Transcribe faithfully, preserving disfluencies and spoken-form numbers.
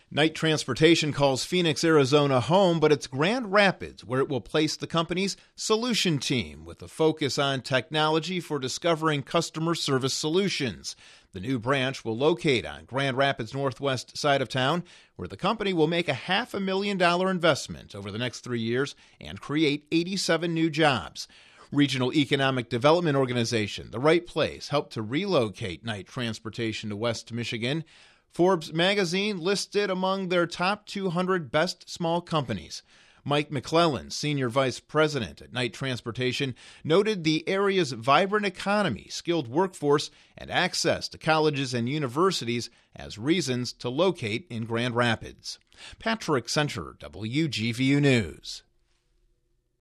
Knight Transportation calls Phoenix, Arizona home, but it's Grand Rapids where it will place the company's solution team with a focus on technology for discovering customer service solutions. The new branch will locate on Grand Rapids' northwest side of town, where the company will make a half a million dollar investment over the next three years and create eighty-seven new jobs. Regional Economic Development Organization, The Right Place, helped to relocate Knight Transportation to West Michigan. Forbes magazine listed among their top two hundred best small companies. Mike McClellan, Senior Vice President at Knight Transportation, noted the area's vibrant economy, skilled workforce, and access to colleges and universities as reasons to locate in Grand Rapids. Patrick Center, W G V U News.